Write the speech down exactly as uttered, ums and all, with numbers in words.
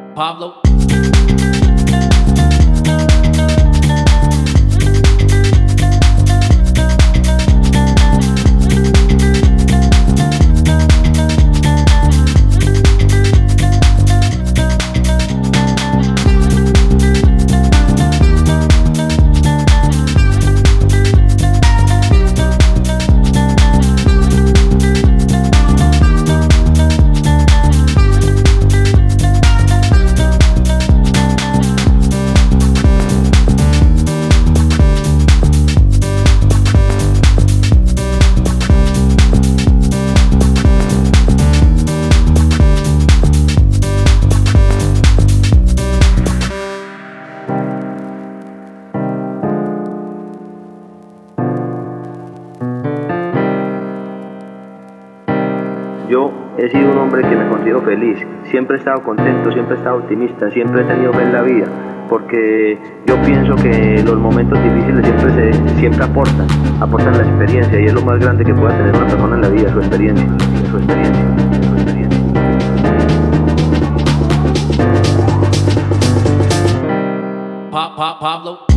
Pablo. Yo he sido un hombre que me considero feliz, siempre he estado contento, siempre he estado optimista, siempre he tenido fe en la vida, porque yo pienso que los momentos difíciles siempre, se, siempre aportan, aportan la experiencia, y es lo más grande que pueda tener una persona en la vida, su experiencia, su experiencia, su experiencia. Pa, pa, Pablo.